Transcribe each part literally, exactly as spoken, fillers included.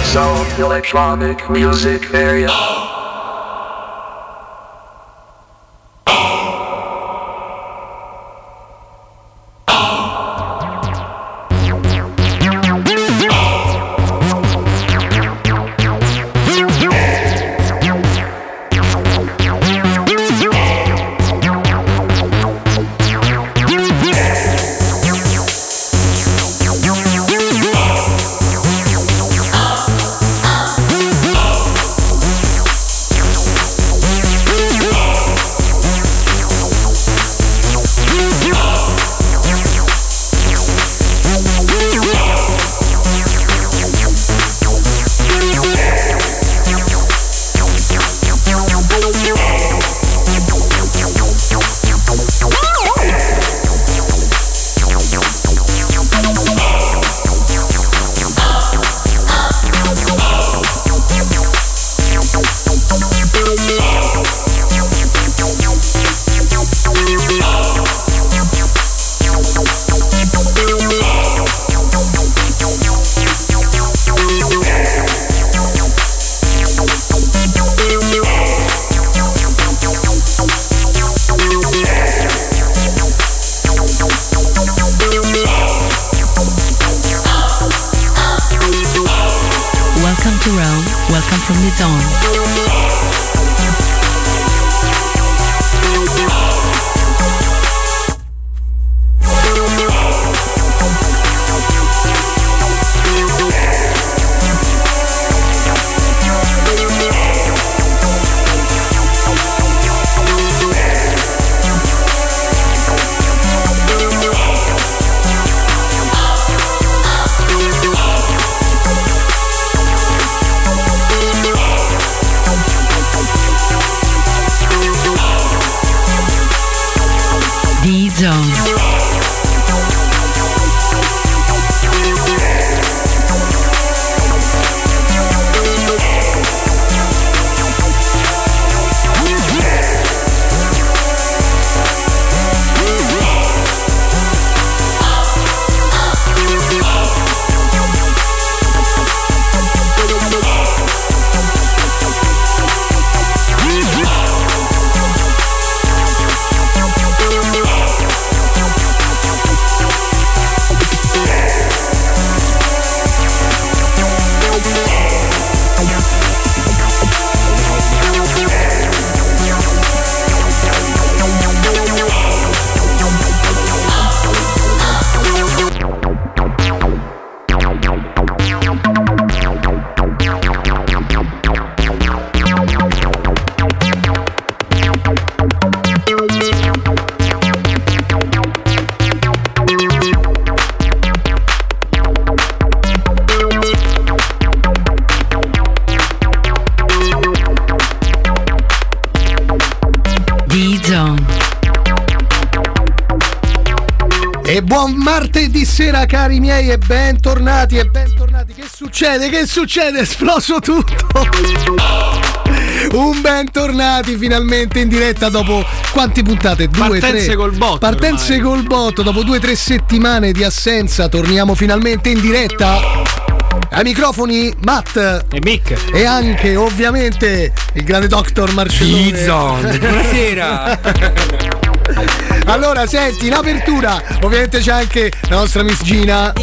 Zone Electronic Music Area. E buon martedì sera cari miei e bentornati e bentornati. Che succede? Che succede? È esploso tutto. Un bentornati finalmente in diretta dopo quanti puntate? Due, Partenze tre. col botto. Partenze ormai. col botto. Dopo due o tre settimane di assenza torniamo finalmente in diretta. Ai microfoni Matt e Mick e anche ovviamente il grande Doctor Marcellone. D-Zone. Buonasera. Allora senti, in apertura ovviamente c'è anche la nostra Miss Gina.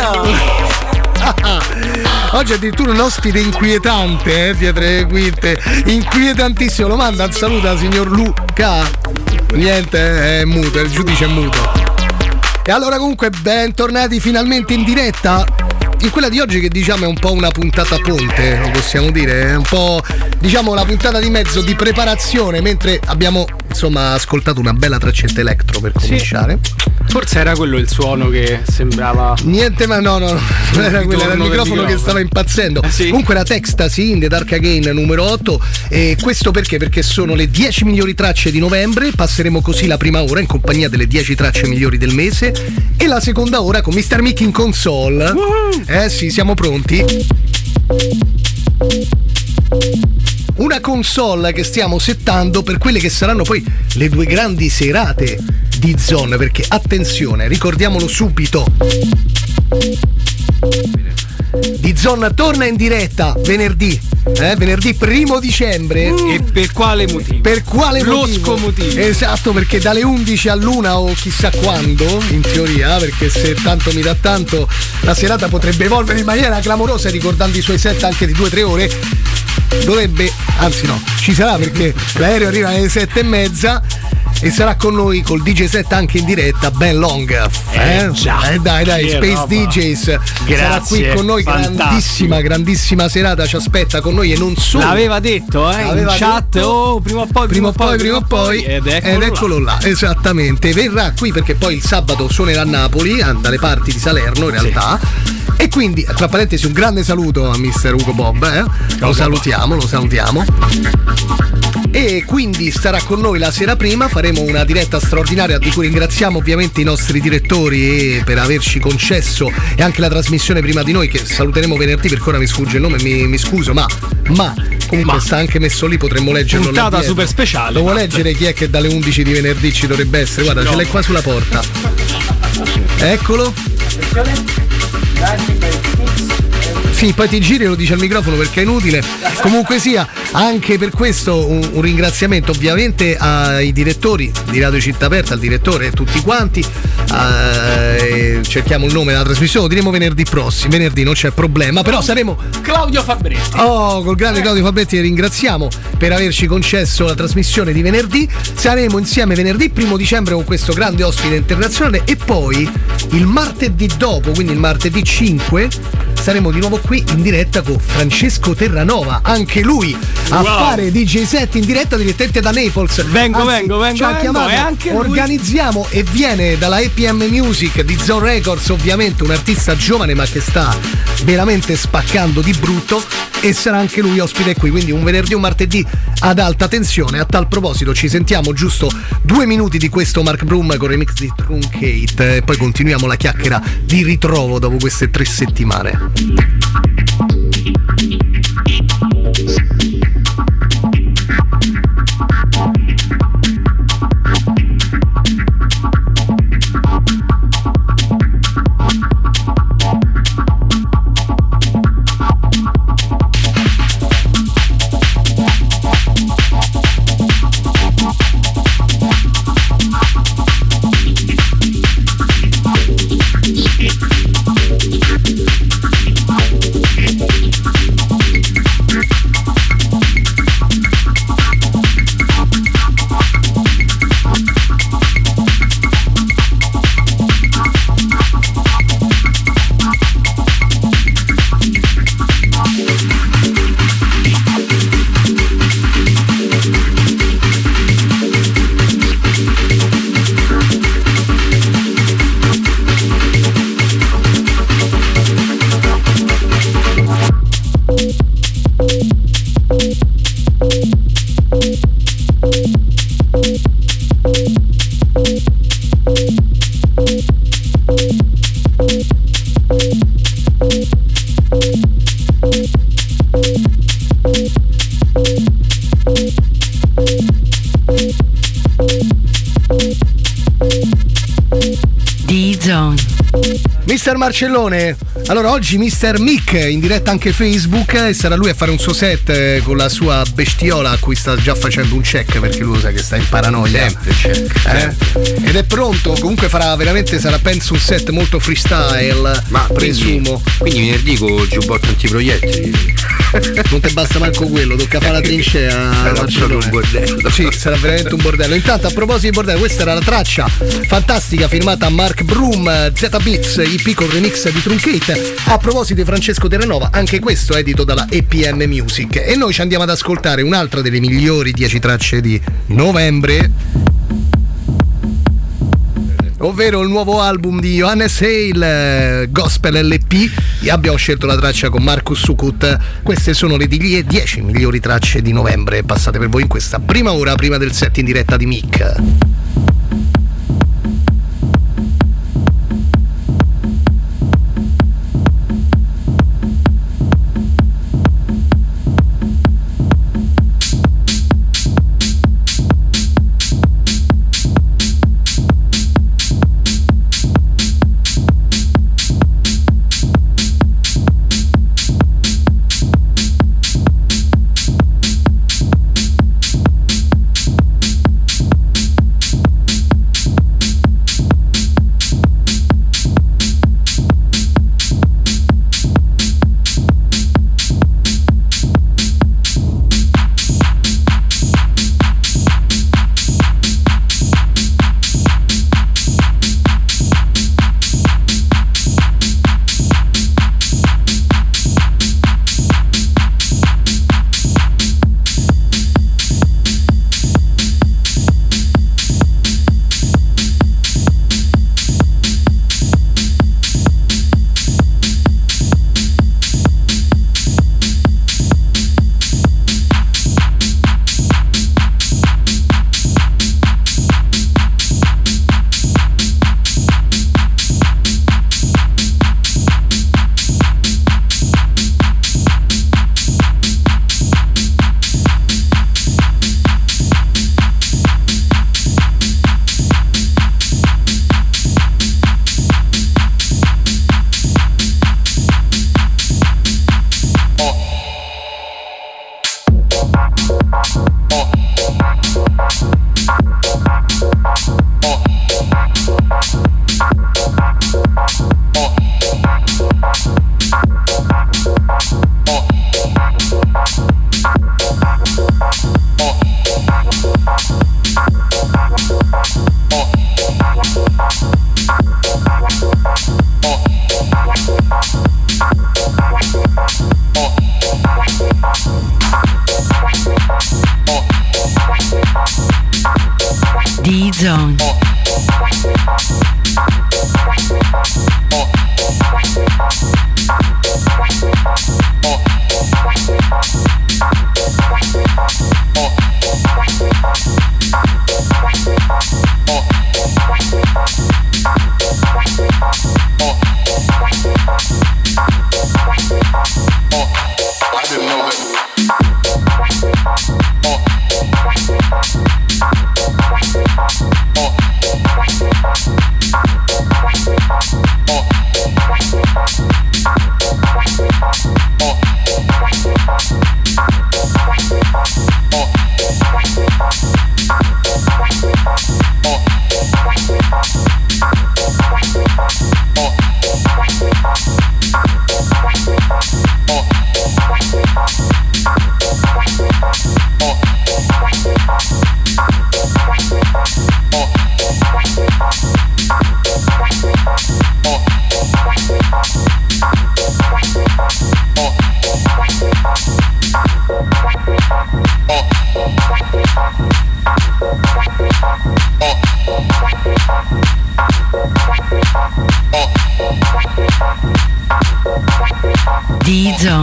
Oggi addirittura un ospite inquietante, eh, dietro le quinte. Inquietantissimo. Lo manda un saluto al signor Luca. Niente, è muto, il giudice è muto. E allora comunque bentornati finalmente in diretta in quella di oggi, che diciamo è un po' una puntata ponte, lo possiamo dire, è un po' diciamo la puntata di mezzo di preparazione, mentre abbiamo insomma ascoltato una bella traccetta electro per cominciare. Sì. Forse era quello il suono che sembrava. Niente, ma no, no, no. Non era quello, era il microfono, microfono che stava impazzendo. Ah, sì? Comunque era Textasy in The Dark Again numero otto. E questo perché? Perché sono le dieci migliori tracce di novembre. Passeremo così la prima ora in compagnia delle dieci tracce migliori del mese. E la seconda ora con mister Mick in console. Uh-huh. Eh sì, siamo pronti. Una console che stiamo settando per quelle che saranno poi le due grandi serate di Zone, perché attenzione, ricordiamolo subito, D-Zone D-Zone torna in diretta venerdì, eh, venerdì primo dicembre. Mm. E per quale motivo? Per quale Losco motivo? motivo. Esatto, perché dalle undici all'una o chissà quando, in teoria, perché se tanto mi dà tanto, la serata potrebbe evolvere in maniera clamorosa, ricordando i suoi set anche di due o tre ore. Dovrebbe, anzi no, ci sarà perché l'aereo arriva alle sette e mezza e sarà con noi col D J set anche in diretta Ben Long. Eh, eh già. Eh, dai dai, Che Space roba. D Js Grazie, sarà qui con noi, fantastico. grandissima, grandissima serata ci aspetta con noi e non solo. L'aveva detto, eh, L'aveva in chat, detto. oh, prima o poi, Prima o poi, prima o poi, ed eccolo, ed eccolo là. là, esattamente. Verrà qui perché poi il sabato suonerà a Napoli, dalle parti di Salerno in realtà. Sì. E quindi, tra parentesi, un grande saluto a mister Ugo Bob, eh? Lo salutiamo, lo salutiamo. E quindi starà con noi la sera prima, faremo una diretta straordinaria di cui ringraziamo ovviamente i nostri direttori per averci concesso e anche la trasmissione prima di noi, che saluteremo venerdì, perché ora mi sfugge il nome, mi, mi scuso, ma ma comunque ma. sta anche messo lì, potremmo leggerlo. Puntata super speciale. Lo vuoi leggere chi è che dalle undici di venerdì ci dovrebbe essere? Guarda, no. Ce l'hai qua sulla porta. Eccolo. Sì, poi ti giri e lo dice al microfono perché è inutile. Comunque sia, anche per questo un, un ringraziamento ovviamente ai direttori di Radio Città Aperta, al direttore e tutti quanti. Eh, cerchiamo il nome della trasmissione, lo diremo venerdì prossimo, venerdì non c'è problema, però saremo Claudio Fabretti. Oh, col grande Claudio Fabretti, ringraziamo per averci concesso la trasmissione di venerdì. Saremo insieme venerdì primo dicembre con questo grande ospite internazionale e poi il martedì dopo, quindi il martedì cinque, saremo di nuovo qui in diretta con Francesco Terranova, anche lui a wow. fare D J set in diretta direttamente da Naples. Vengo, Anzi, vengo, vengo. Ci ha vengo, chiamato, e anche organizziamo lui. E viene dalla A P M Music di Zone Records, ovviamente un artista giovane ma che sta veramente spaccando di brutto, e sarà anche lui ospite qui, quindi un venerdì e un martedì ad alta tensione. A tal proposito ci sentiamo giusto due minuti di questo Mark Broom con remix di Truncate e poi continuiamo la chiacchiera di ritrovo dopo queste tre settimane. mister Marcellone, allora oggi mister Mick in diretta anche Facebook e sarà lui a fare un suo set con la sua bestiola a cui sta già facendo un check, perché lui sa che sta in paranoia. Sempre check. Eh? Ed è pronto, comunque farà veramente, sarà penso un set molto freestyle, ma presumo. Quindi, quindi venerdì con il giubbotto antiproiettili. Non ti basta manco quello, tocca fare la trincea. Sarà proprio un bordello. Sì, sarà veramente un bordello. Intanto a proposito di bordello, questa era la traccia fantastica firmata Mark Broom, Z Beats, I P con remix di Truncate. A proposito di Francesco Terranova, anche questo è edito dalla A P M Music. E noi ci andiamo ad ascoltare un'altra delle migliori dieci tracce di novembre, ovvero il nuovo album di Johannes Hale, Gospel L P, e abbiamo scelto la traccia con Marcus Sukut. Queste sono le dieci migliori tracce di novembre passate per voi in questa prima ora, prima del set in diretta di Mick.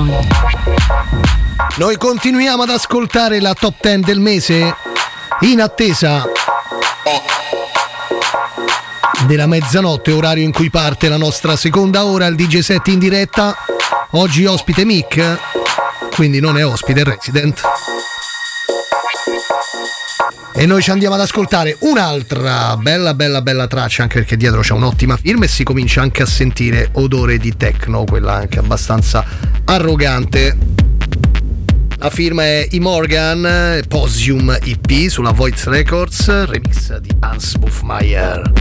D-Zone. Noi continuiamo ad ascoltare la top dieci del mese in attesa della mezzanotte, orario in cui parte la nostra seconda ora, il D J set in diretta. Oggi ospite Mick, quindi non è ospite, è resident. E noi ci andiamo ad ascoltare un'altra bella bella bella traccia, anche perché dietro c'è un'ottima firma e si comincia anche a sentire odore di techno, quella anche abbastanza arrogante. La firma è E. Morgan, Posium E P sulla Voice Records, remix di Hans Buffmeyer.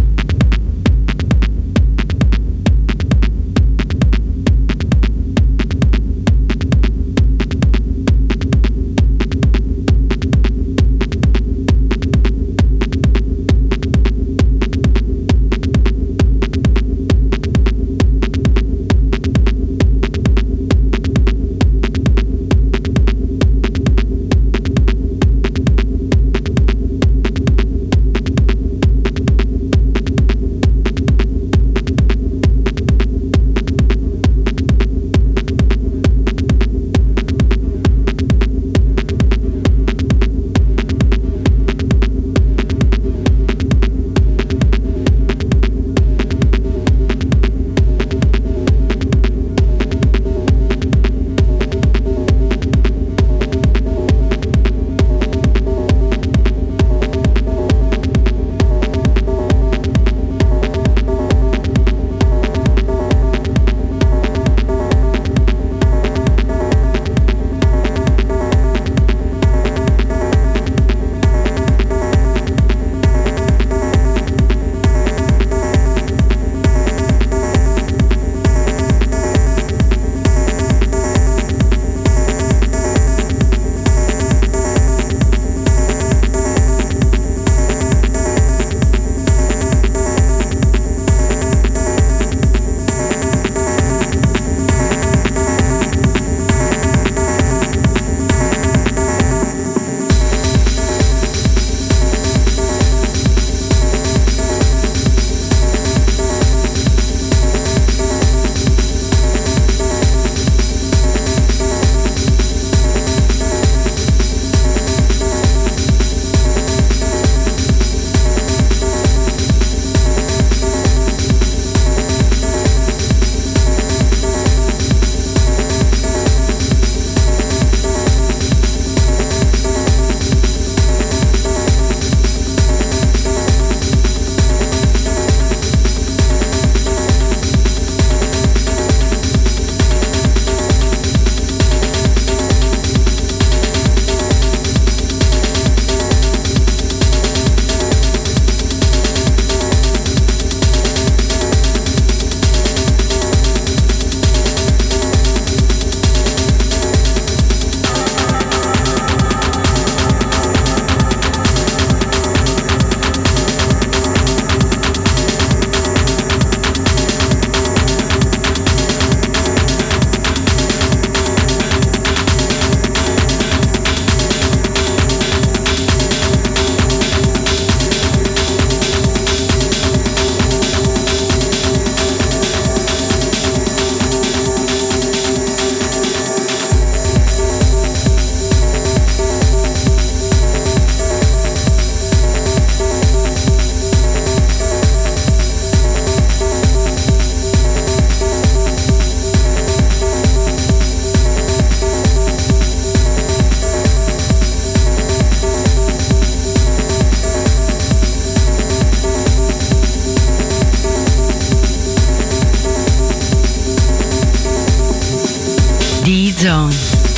D-Zone.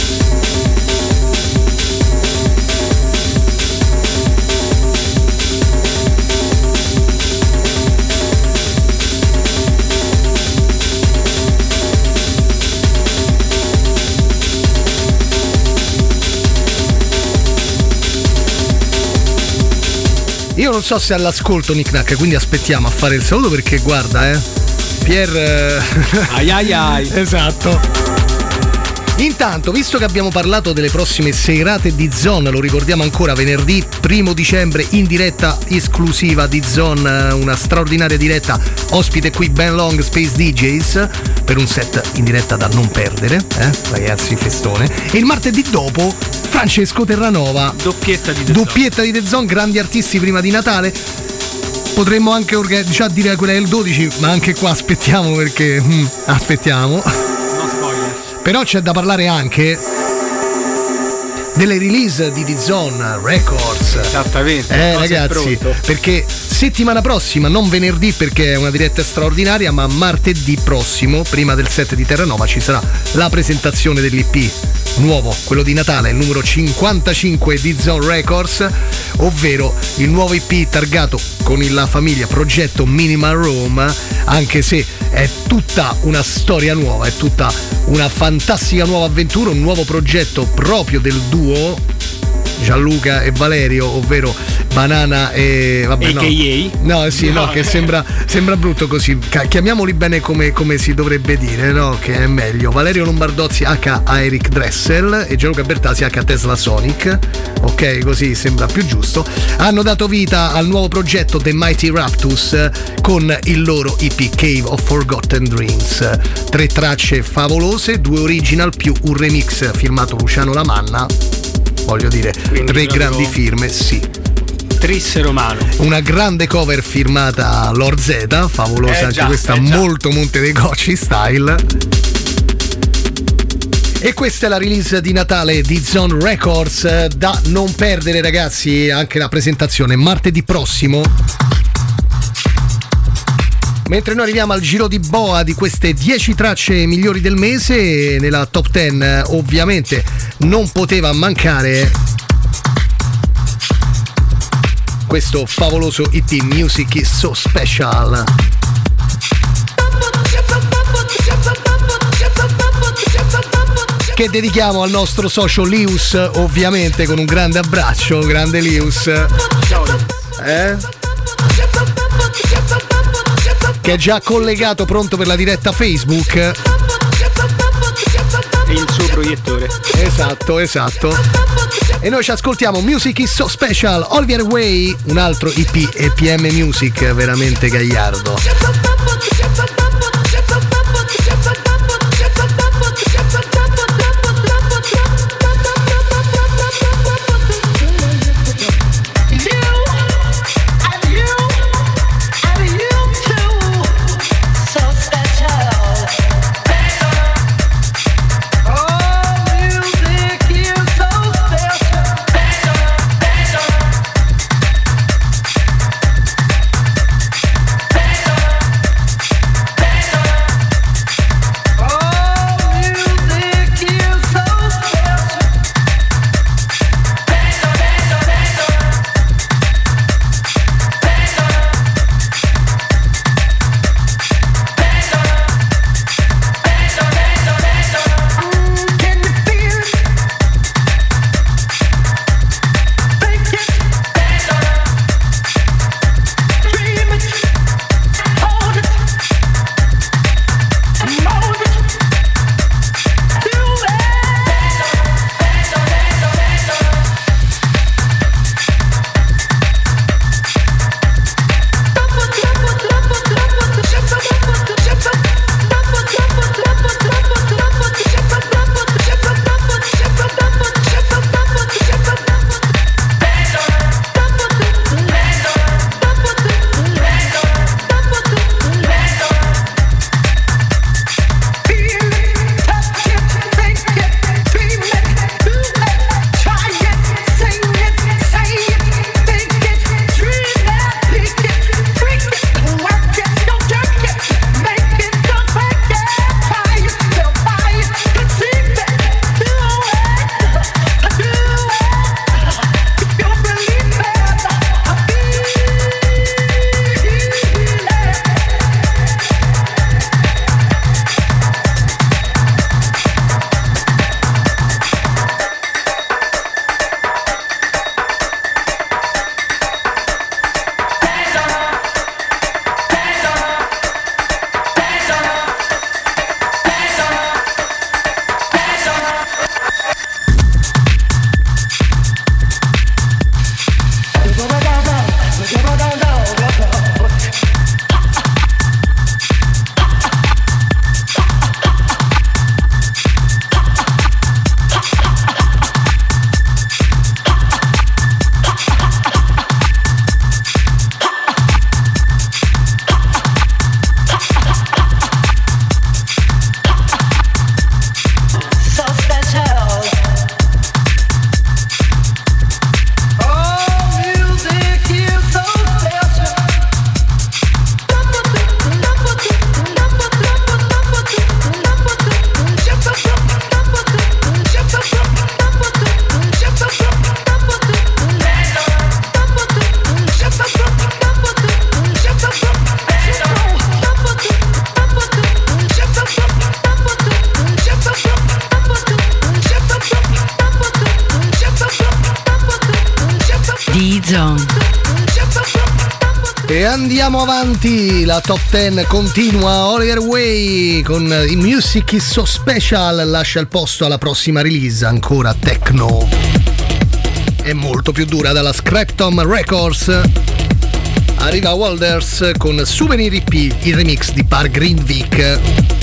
Io non so se è all'ascolto Nick Nack, quindi aspettiamo a fare il saluto perché guarda eh Pier ai ai ai esatto. Intanto, visto che abbiamo parlato delle prossime serate di Zone, lo ricordiamo ancora, venerdì primo dicembre in diretta esclusiva di Zone, una straordinaria diretta, ospite qui Ben Long, Space D Js, per un set in diretta da non perdere, eh? Ragazzi, festone. E il martedì dopo Francesco Terranova, doppietta di The Zone. doppietta di The Zone, grandi artisti prima di Natale. Potremmo anche orga- già dire quella del dodici, ma anche qua aspettiamo perché mm, aspettiamo. No spoiler. Però c'è da parlare anche delle release di The Zone Records. Esattamente. Eh cose ragazzi, pronto. perché settimana prossima, non venerdì perché è una diretta straordinaria, ma martedì prossimo, prima del set di Terranova, ci sarà la presentazione dell'I P nuovo, quello di Natale, il numero cinquantacinque di Zone Records, ovvero il nuovo I P targato con la famiglia Progetto Minimal Room, anche se è tutta una storia nuova, è tutta una fantastica nuova avventura, un nuovo progetto proprio del duo Gianluca e Valerio, ovvero Banana e vabbè, A K A? no, no sì, no, No, che eh. sembra, sembra brutto così. Ca- chiamiamoli bene come, come si dovrebbe dire, no? Che è meglio. Valerio Lombardozzi H a Eric Dressel e Gianluca Bertasi H a Tesla Sonic. Ok, così sembra più giusto. Hanno dato vita al nuovo progetto The Mighty Raptus con il loro I P Cave of Forgotten Dreams. Tre tracce favolose, due original più un remix firmato Luciano Lamanna. Voglio dire, Quindi tre proprio grandi firme, sì. Trisse Romano. Una grande cover firmata Lord Z, favolosa Eh anche già, questa, eh già. molto Monte dei Gocci style. E questa è la release di Natale di Zone Records, eh, da non perdere ragazzi, anche la presentazione martedì prossimo. Mentre noi arriviamo al giro di boa di queste dieci tracce migliori del mese, nella top dieci eh, ovviamente non poteva mancare questo favoloso I P Music is So Special, che dedichiamo al nostro socio Lius, ovviamente, con un grande abbraccio, grande Lius. Eh? Che è già collegato, pronto per la diretta Facebook. E il suo proiettore. Esatto, esatto. E noi ci ascoltiamo Music is So Special, Oliver Way, un altro I P E P M Music veramente gagliardo. D-Zone. E andiamo avanti, la top dieci continua. Oliver Way con i Music is So Special lascia il posto alla prossima release, ancora techno e molto più dura, dalla Scraptom Records. Arriva Walders con Souvenir E P, il remix di Par Greenvik.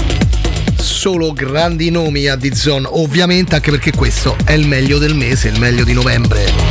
Solo grandi nomi a D-Zone, ovviamente, anche perché questo è il meglio del mese, il meglio di novembre.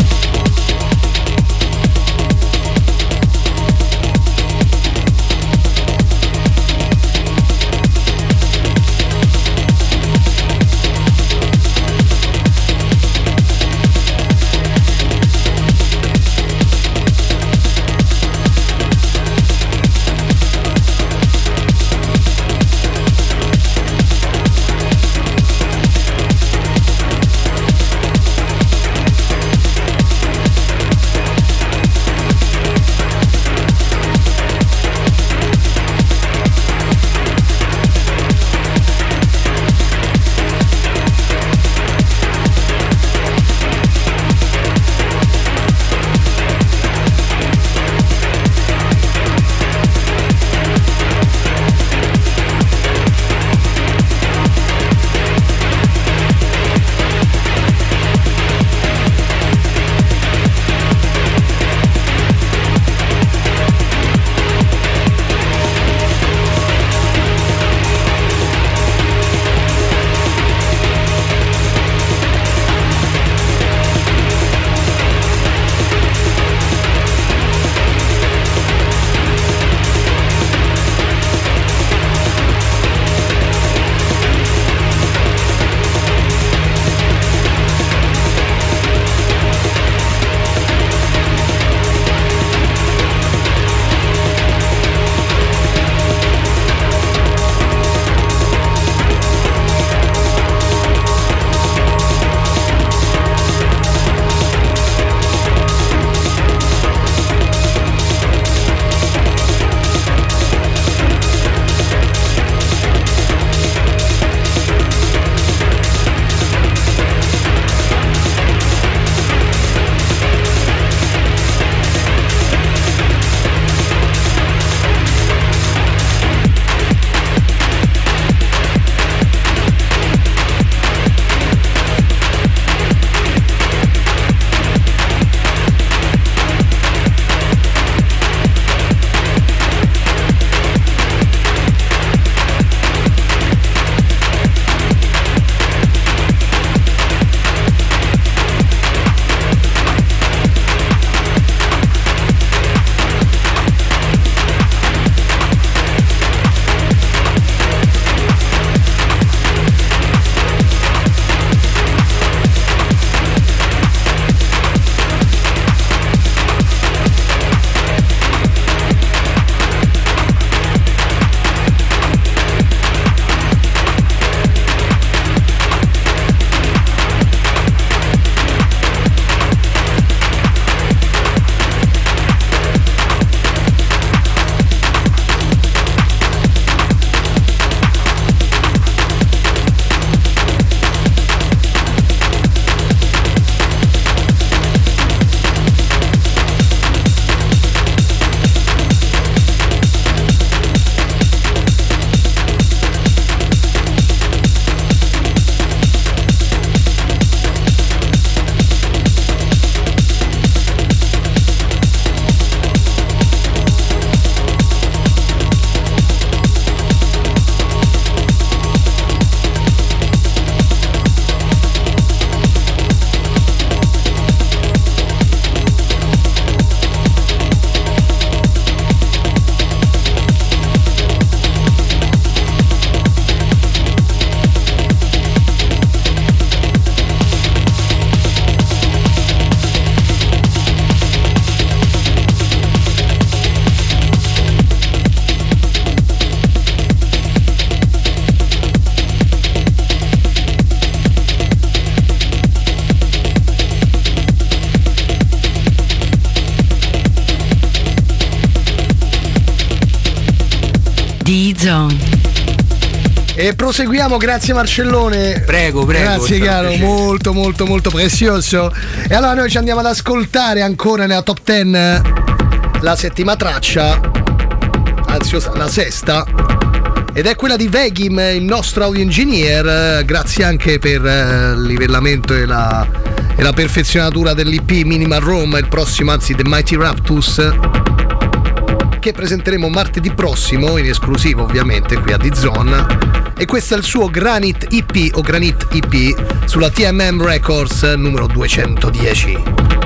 D-Zone. E proseguiamo, grazie Marcellone. Prego, prego. Grazie caro, molto molto molto prezioso. E allora noi ci andiamo ad ascoltare ancora nella top dieci la settima traccia, anzi la sesta, ed è quella di Vegim, il nostro audio engineer. Grazie anche per il livellamento e la, e la perfezionatura dell'I P Minimal Rome, il prossimo, anzi The Mighty Raptus, che presenteremo martedì prossimo in esclusiva ovviamente qui a D-Zone. E questo è il suo Granite E P o Granite E P sulla T M M Records numero duecentodieci.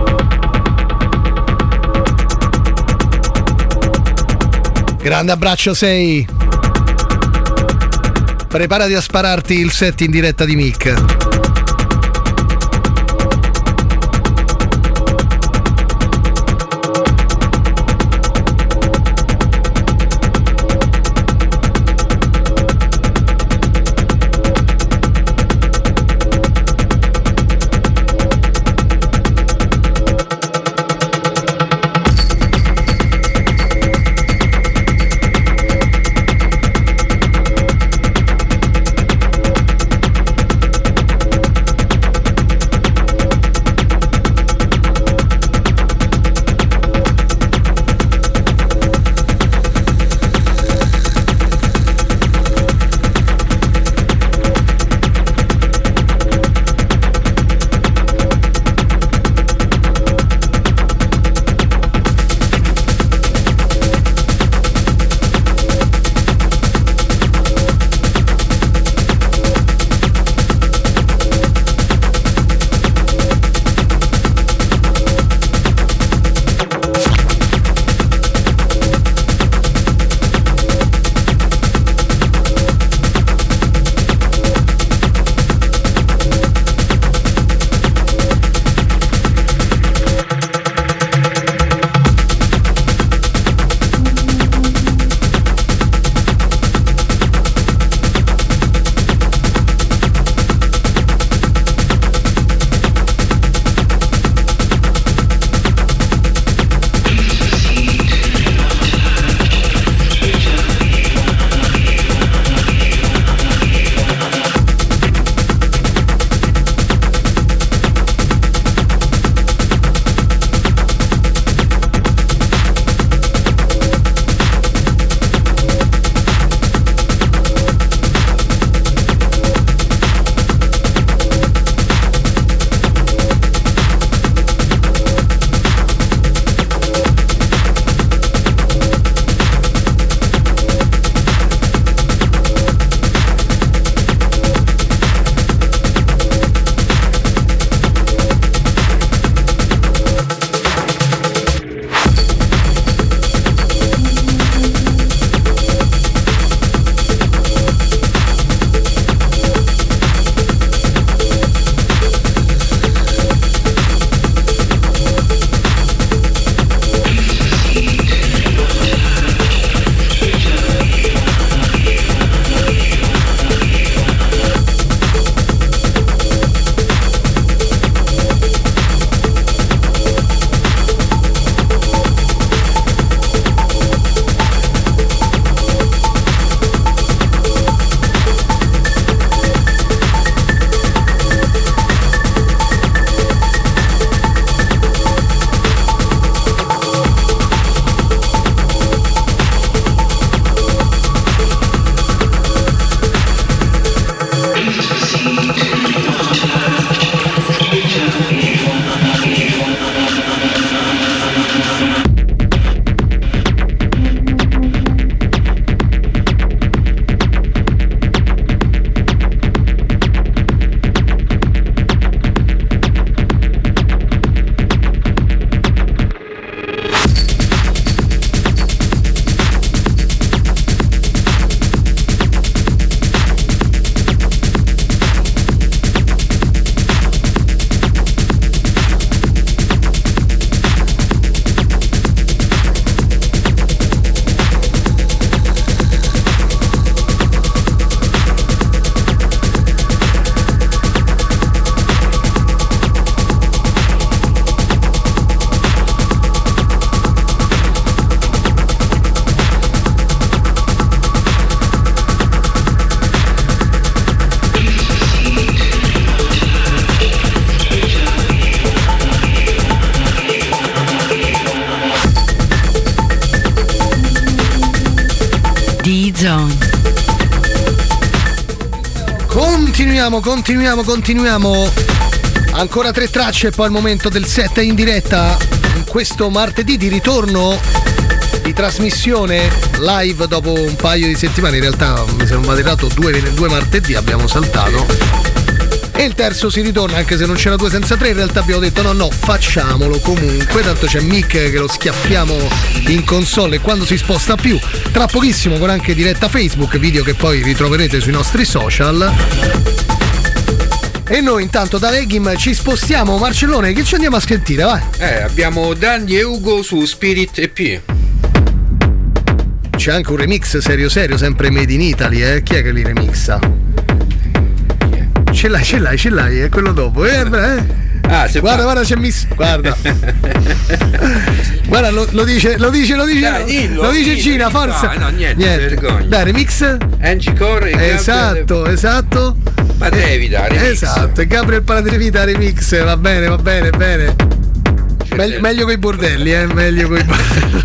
Grande abbraccio, sei. Preparati a spararti il set in diretta di Mick. Zone. Continuiamo, continuiamo, continuiamo. Ancora tre tracce e poi il momento del set in diretta. In questo martedì di ritorno di trasmissione live dopo un paio di settimane. In realtà mi sembra errato due, due martedì abbiamo saltato. E il terzo si ritorna, anche se non c'era due senza tre, in realtà abbiamo detto no no, facciamolo comunque, tanto c'è Mick che lo schiaffiamo in console e quando si sposta più, tra pochissimo con anche diretta Facebook, video che poi ritroverete sui nostri social. E noi intanto da Legim ci spostiamo. Marcellone, che ci andiamo a sentire, vai? Eh, abbiamo Dandy e Ugo su Spirit E P. C'è anche un remix serio serio, sempre made in Italy, eh? Chi è che li remixa? Ce l'hai, ce l'hai, ce l'hai, è quello dopo. Eh, eh. Ah, se guarda, fa... guarda, c'è miss. Guarda. Guarda, lo, lo dice, lo dice, lo dice. Dai, dillo, lo dice dillo, Cina, dillo. forza. Ah, no, niente, vergogna. Dai, remix. Angie Core e Esatto, Gabriel... esatto. Padrevita, remix. Esatto, Gabriel Padrevita remix, va bene, va bene, bene. Me- meglio coi bordelli, eh, meglio coi bordelli.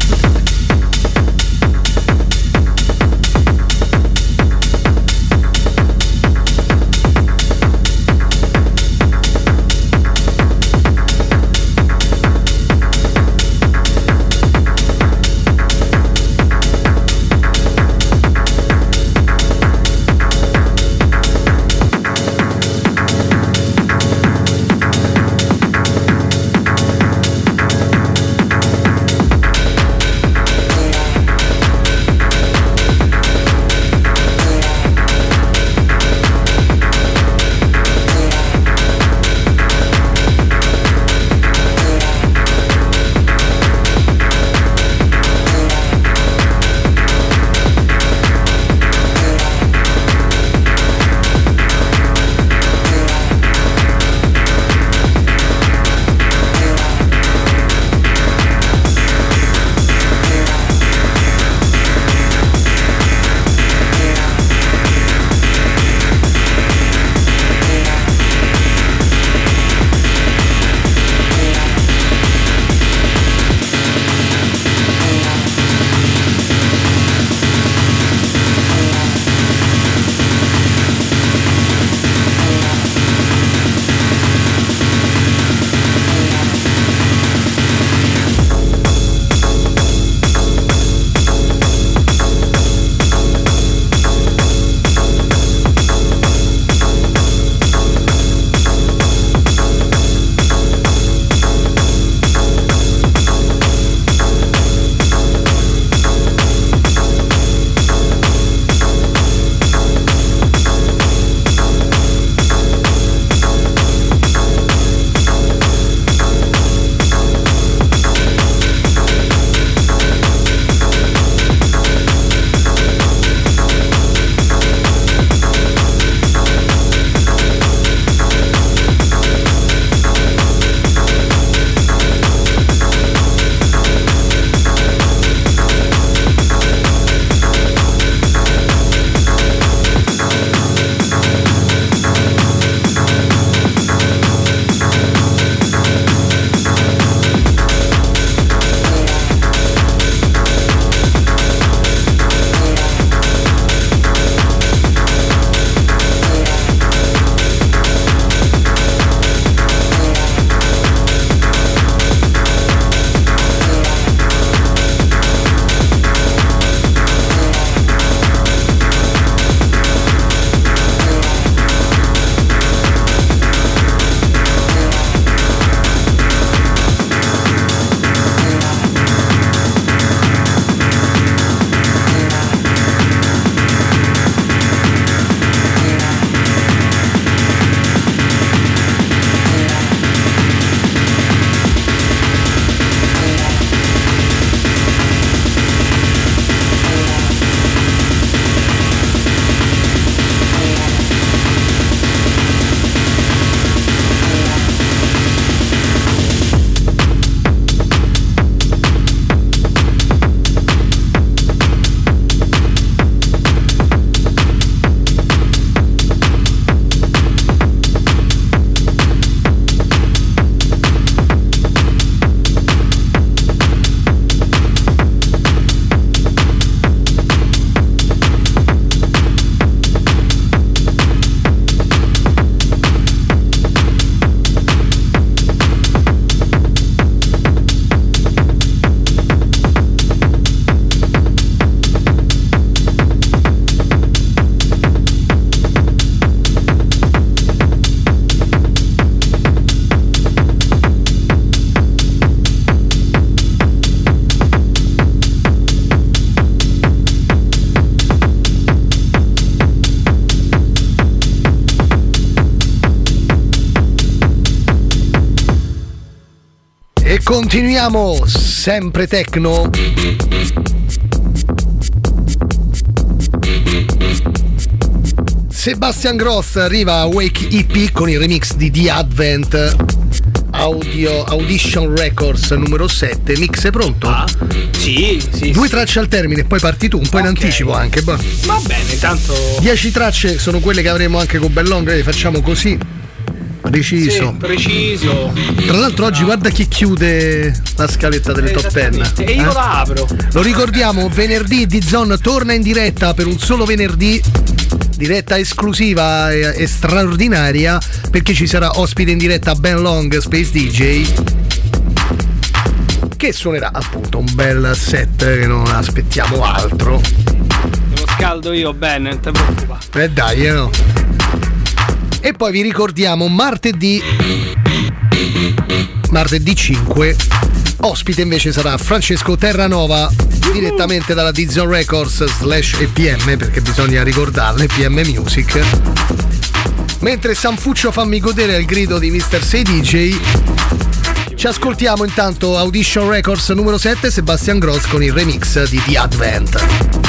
continuiamo sempre techno. Sebastian Gross arriva a Wake E P con il remix di The Advent. Audio Audition Records numero sette. Mix è pronto? Ah, sì, sì. Due sì. tracce al termine, poi parti tu, un po' in Ok. anticipo anche. Boh. Va bene, tanto. Dieci tracce sono quelle che avremo anche con Bellong, le facciamo così. Preciso. Sì, preciso. Tra l'altro oggi guarda chi chiude la scaletta delle top ten. Esattamente. E io eh? la apro. Lo ricordiamo, venerdì D-Zone torna in diretta per un solo venerdì. Diretta esclusiva e, e straordinaria, perché ci sarà ospite in diretta Ben Long, Space D J, che suonerà appunto un bel set che non aspettiamo altro. Me lo scaldo io bene, non ti preoccupare. Eh dai, eh no. E poi vi ricordiamo martedì martedì cinque ospite invece sarà Francesco Terranova, direttamente dalla D-Zone Records slash E P M, perché bisogna ricordarle, E P M Music. Mentre Sanfuccio fammi godere al grido di mister sei D J, ci ascoltiamo intanto Audition Records numero sette, Sebastian Gross con il remix di The Advent.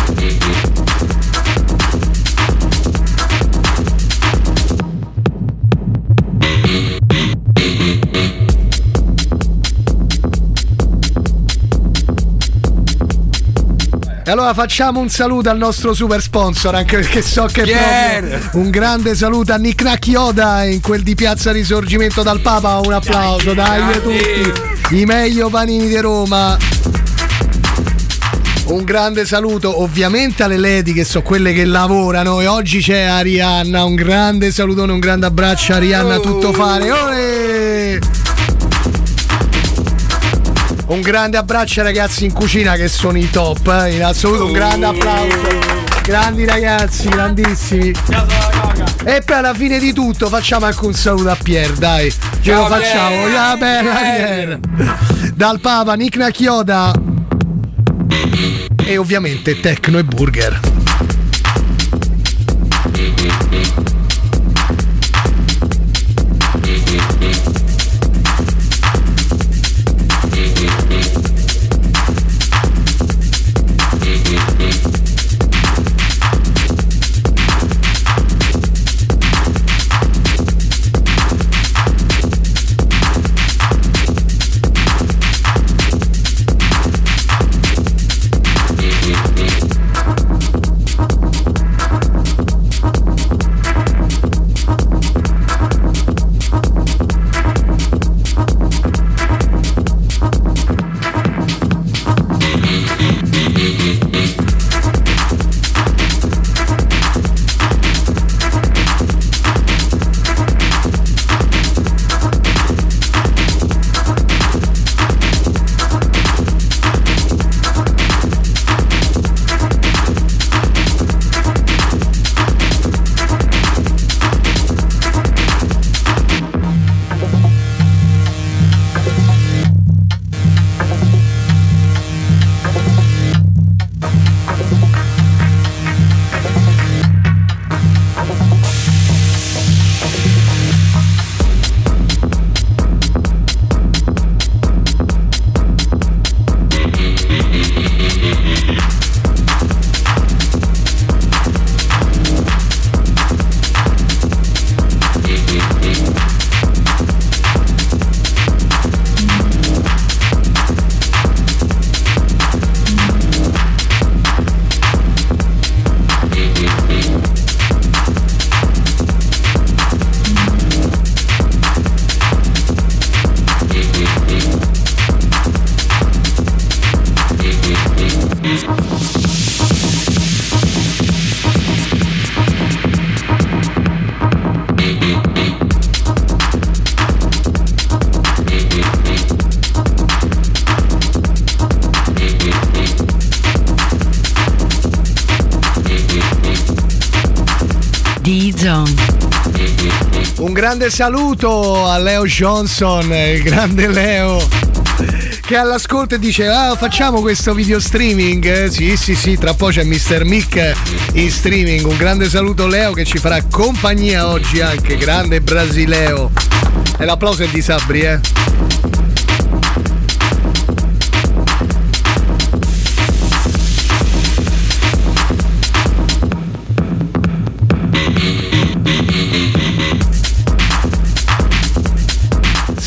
E allora facciamo un saluto al nostro super sponsor, anche perché so che è Yeah. proprio un grande saluto a Nick Nack Yoda in quel di Piazza Risorgimento dal Papa. Un applauso, dai, a tutti i meglio panini di Roma. Un grande saluto ovviamente alle lady, che so quelle che lavorano, e oggi c'è Arianna. Un grande salutone, un grande abbraccio Arianna, tutto fare. Olè! Un grande abbraccio ai ragazzi in cucina che sono i top, eh? In assoluto un grande applauso. Grandi ragazzi, grandissimi. E poi alla fine di tutto facciamo anche un saluto a Pier, dai. Ce lo facciamo. Ciao, bella Pier. Dal Papa, Nick Nack Yoda. E ovviamente Techno e Burger. D-Zone. Un grande saluto a Leo Johnson, il grande Leo, che all'ascolto dice: ah, facciamo questo video streaming. Eh, sì sì sì, tra poco c'è mister Mick in streaming. Un grande saluto Leo, che ci farà compagnia oggi anche, grande Brasileo. E l'applauso è di Sabri, eh.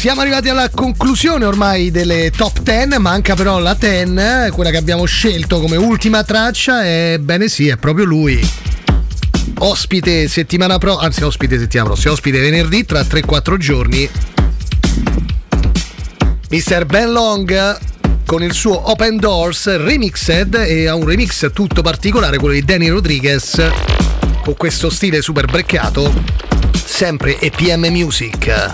siamo arrivati alla conclusione ormai delle top dieci, manca però la dieci, quella che abbiamo scelto come ultima traccia. Ebbene sì, è proprio lui. Ospite settimana pro, anzi ospite settimana prossima, ospite venerdì tra tre quattro giorni. mister Ben Long con il suo Open Doors Remixed, e ha un remix tutto particolare, quello di Danny Rodriguez, con questo stile super breccato, sempre E P M Music.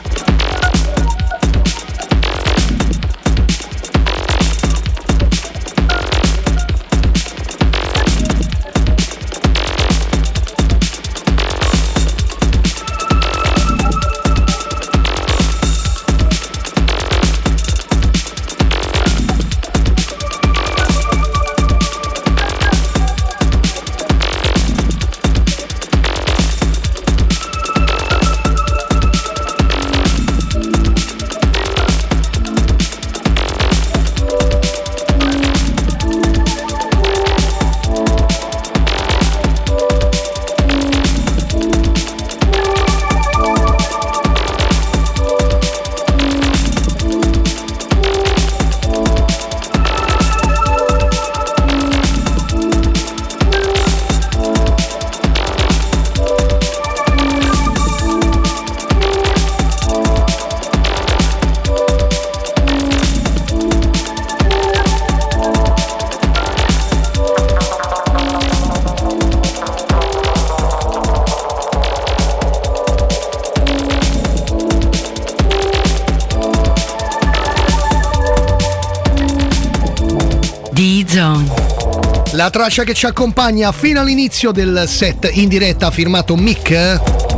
La traccia che ci accompagna fino all'inizio del set in diretta, firmato Mick, a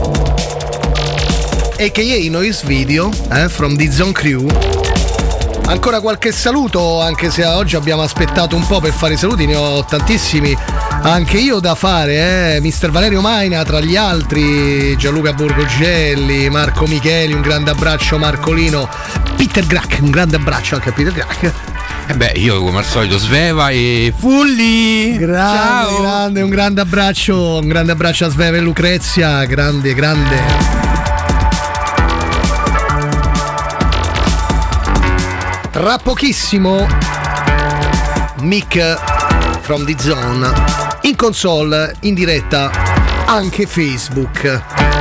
k a. Noise Video, eh, from the Zone Crew. Ancora qualche saluto, anche se oggi abbiamo aspettato un po' per fare i saluti, ne ho tantissimi anche io da fare, eh. mister Valerio Maina tra gli altri, Gianluca Borgogelli, Marco Micheli, un grande abbraccio Marcolino, Peter Grack, un grande abbraccio anche a Peter Grack. E eh beh, io come al solito Sveva e Fulli. Grande, ciao. grande, un grande abbraccio, un grande abbraccio a Sveva e Lucrezia, grande, grande. Tra pochissimo Mick from the Zone in console, in diretta anche Facebook.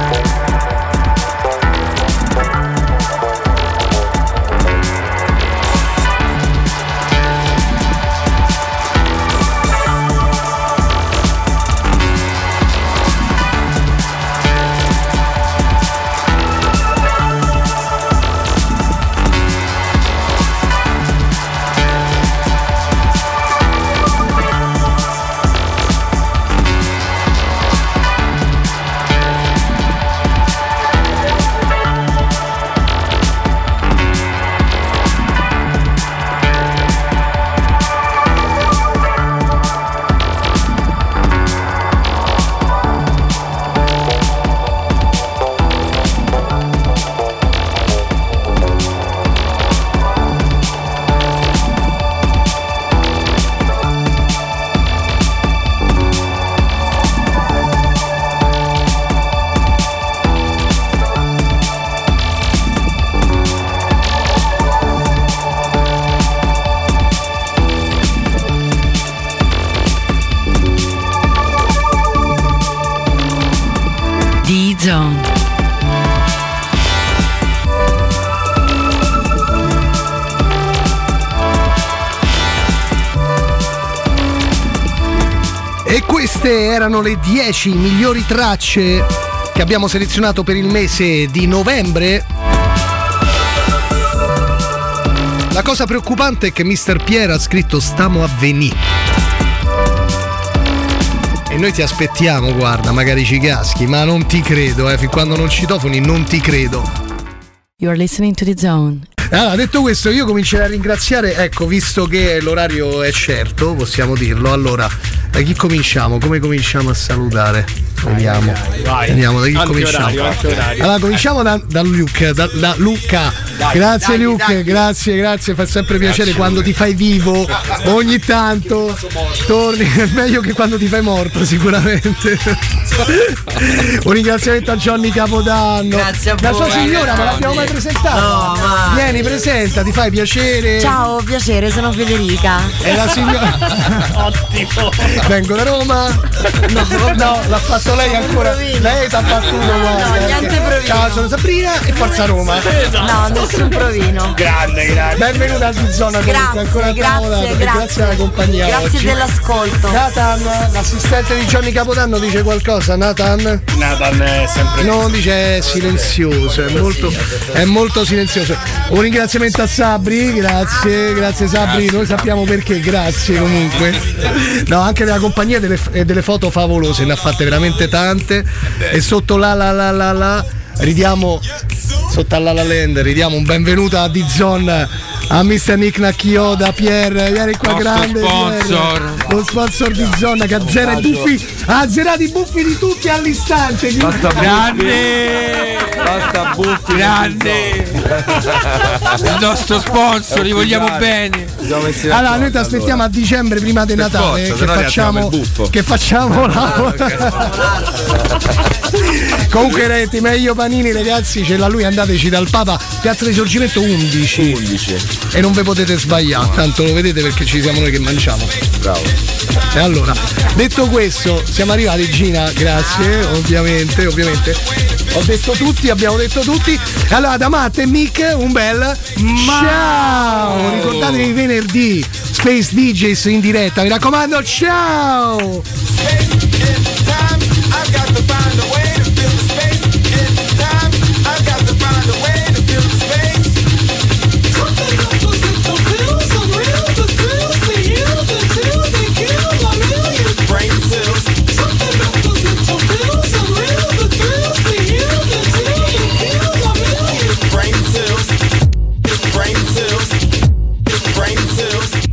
D-Zone. E queste erano le dieci migliori tracce che abbiamo selezionato per il mese di novembre. La cosa preoccupante è che mister Pierre ha scritto "Stamo a venì". E noi ti aspettiamo, guarda, magari ci caschi, ma non ti credo, eh, fin quando non citofoni non ti credo. You are listening to the Zone. Allora, detto questo, io comincerei a ringraziare, ecco, visto che l'orario è certo, possiamo dirlo. Allora, da chi cominciamo? Come cominciamo a salutare? Vediamo. Vai, vai. Vediamo da chi Anche cominciamo. Orario, anche orario. Allora, cominciamo da, da Luca, da, da Luca. Dai, grazie dai, Luke, dai. grazie, grazie, fa sempre piacere quando ti fai vivo, ogni tanto torni, è meglio che quando ti fai morto sicuramente. Un ringraziamento a Johnny Capodanno. Grazie a La voi. sua signora, ma l'abbiamo mai presentata? No, ma- Vieni, presenta, ti fai piacere. Ciao, piacere, sono Federica. È la signora. Ottimo. Vengo da Roma. No, no, l'ha fatto lei ancora. Lei ti ha battuto, guarda. No, niente provino. Ciao, sono Sabrina e Forza Roma. No, nessun provino. Grande, grande. Benvenuta a Zona Grazie, ancora grazie, grazie. grazie alla compagnia. Grazie oggi. dell'ascolto. Nathan, l'assistente di Johnny Capodanno dice qualcosa, Nathan? Nathan è sempre. No, dice è silenzioso, è molto, è molto silenzioso. Un ringraziamento a Sabri, grazie, grazie Sabri, noi sappiamo perché, grazie comunque. No, anche della compagnia delle, delle foto favolose, ne ha fatte veramente tante. E sotto la la la la la ridiamo, sotto alla La Land, ridiamo un benvenuto a D-Zone, a mister Nick Nacchio, da Pierre, vieni qua Nostro grande sponsor. Pierre. Lo sponsor di Zona che azzera i buffi, ha azzerato i buffi di tutti all'istante. Basta Grande! Basta buffi. Grande! Il nostro sponsor, li vogliamo bene. Allora noi ti aspettiamo a dicembre prima di Natale, forza, che, sennò facciamo, rialziamo il buffo. che facciamo la comunque reti meglio panini ragazzi, ce l'ha lui, andateci dal Papa, Piazza Risorgimento undici undici. e non ve potete sbagliare, tanto lo vedete perché ci siamo noi che mangiamo. Bravo. E allora, detto questo, siamo arrivati Gina, grazie, ovviamente, ovviamente. Ho detto tutti, abbiamo detto tutti. Allora da Matt e Mick un bel ciao! Ricordatevi venerdì Space D Js in diretta, mi raccomando, ciao! Brain cells, brain cells, brain cells.